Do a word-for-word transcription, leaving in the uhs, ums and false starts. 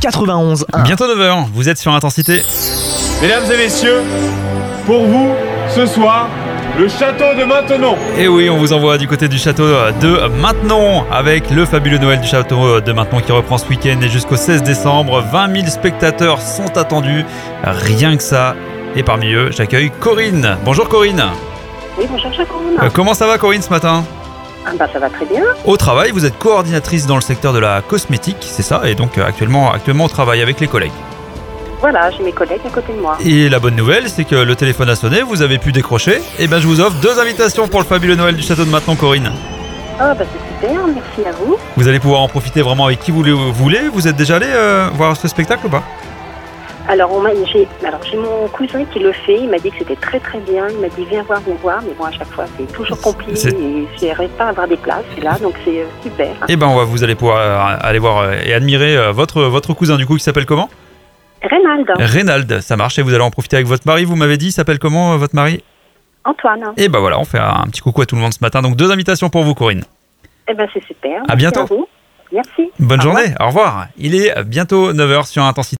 quatre-vingt-onze un. Bientôt neuf heures, vous êtes sur Intensité. Mesdames et messieurs, pour vous, ce soir, le château de Maintenon. Et oui, on vous envoie du côté du château de Maintenon avec le fabuleux Noël du château de Maintenon qui reprend ce week-end et jusqu'au seize décembre. vingt mille spectateurs sont attendus, rien que ça. Et parmi eux, j'accueille Corinne. Bonjour Corinne. Oui, bonjour Jacob. Euh, comment ça va Corinne ce matin ? Ah bah ça va très bien. Au travail, vous êtes coordinatrice dans le secteur de la cosmétique, c'est ça ? Et donc euh, actuellement, actuellement au travail avec les collègues. Voilà, j'ai mes collègues à côté de moi. Et la bonne nouvelle, c'est que le téléphone a sonné, vous avez pu décrocher. Et ben je vous offre deux invitations pour le fabuleux Noël du château de Maintenon, Corinne. Ah bah c'est super, merci à vous. Vous allez pouvoir en profiter vraiment avec qui vous le voulez. Vous êtes déjà allé euh, voir ce spectacle ou pas ? Alors, on m'a, j'ai, alors j'ai mon cousin qui le fait, il m'a dit que c'était très très bien, il m'a dit viens voir, viens voir, mais bon à chaque fois c'est toujours compliqué C'est- et j'arrive pas à avoir des places, et là donc c'est euh, super. Et ben on va, vous allez pouvoir euh, aller voir euh, et admirer euh, votre, votre cousin du coup qui s'appelle comment ? Reynald, Reynald, ça marche et vous allez en profiter avec votre mari, vous m'avez dit, il s'appelle comment euh, votre mari ? Antoine, Et ben voilà, on fait un petit coucou à tout le monde ce matin, donc deux invitations pour vous Corinne. eh ben c'est super. À Merci bientôt. à vous. Merci. Bonne Au revoir. journée, au revoir. Il est bientôt neuf heures sur Intensité.